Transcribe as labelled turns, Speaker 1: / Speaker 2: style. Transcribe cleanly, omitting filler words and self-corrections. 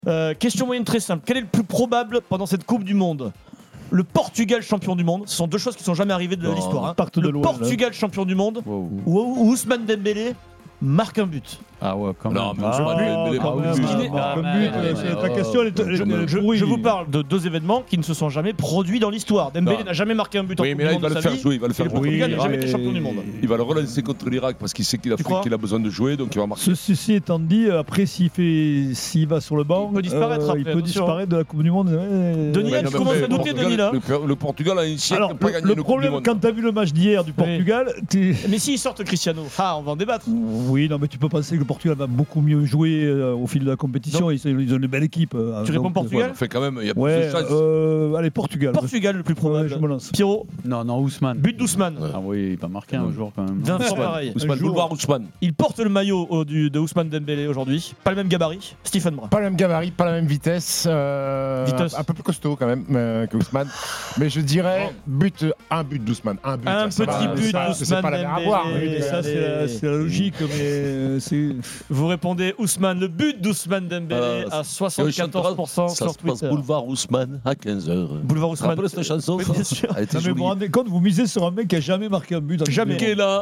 Speaker 1: Question moyenne très simple. Quel est le plus probable pendant cette Coupe du Monde ? Le Portugal champion du monde, ce sont deux choses qui sont jamais arrivées de l'histoire. Le Portugal champion du monde ou Ousmane Dembélé marque un but.
Speaker 2: Ah ouais, quand même.
Speaker 3: Non, mais
Speaker 4: ta question,
Speaker 1: je vous parle de deux événements qui ne se sont jamais produits dans l'histoire. Dembélé n'a jamais marqué un but en Coupe du Monde de sa vie.
Speaker 3: Il va le faire jouer.
Speaker 1: Le Portugal n'a jamais été champion du monde.
Speaker 3: Il va le relancer contre l'Irak parce qu'il sait qu'il a besoin de jouer, donc il va marquer.
Speaker 4: Ceci étant dit, après s'il va sur le banc,
Speaker 1: il peut disparaître.
Speaker 4: Il peut disparaître de la Coupe du Monde.
Speaker 1: Denis, tu commences à douter, Denis, là.
Speaker 3: Le Portugal a un siècle
Speaker 4: Alors,
Speaker 3: pas gagné
Speaker 4: le
Speaker 3: le Coupe du
Speaker 4: problème,
Speaker 3: Monde.
Speaker 4: quand tu as vu le match d'hier du Portugal,
Speaker 1: Mais s'ils sortent Cristiano, on va en débattre.
Speaker 4: Oui, non, mais tu peux penser que le Portugal va beaucoup mieux jouer au fil de la compétition. Ils ont une belle équipe.
Speaker 1: Tu réponds Portugal ?
Speaker 3: Fait quand même, il y a plus de chance.
Speaker 4: Allez, Portugal.
Speaker 1: Portugal le plus probable.
Speaker 4: Je me lance.
Speaker 1: Pierrot ?
Speaker 2: Non, Ousmane.
Speaker 1: But d'Ousmane.
Speaker 2: Ah oui, il va marquer un jour quand même.
Speaker 1: Vincent, pareil.
Speaker 3: Boulevard Ousmane.
Speaker 1: Il porte le maillot de Ousmane Dembélé aujourd'hui. Pas le même gabarit. Stephen Brun.
Speaker 5: Pas le même gabarit, pas la même vitesse. Un peu plus costaud quand même que Ousmane. Mais je dirais un but d'Ousmane. Un
Speaker 1: petit but d'Ousmane.
Speaker 5: C'est pas la mer à boire.
Speaker 4: Ça, c'est la logique. Mais
Speaker 1: vous répondez Ousmane. Le but d'Ousmane Dembélé à 74% sur Twitter.
Speaker 3: Boulevard Ousmane à 15h.
Speaker 1: Boulevard Ousmane.
Speaker 3: Cette chanson.
Speaker 1: Oui, bien sûr.
Speaker 4: vous vous rendez compte, vous misez sur un mec qui a jamais marqué un but.
Speaker 1: Jamais.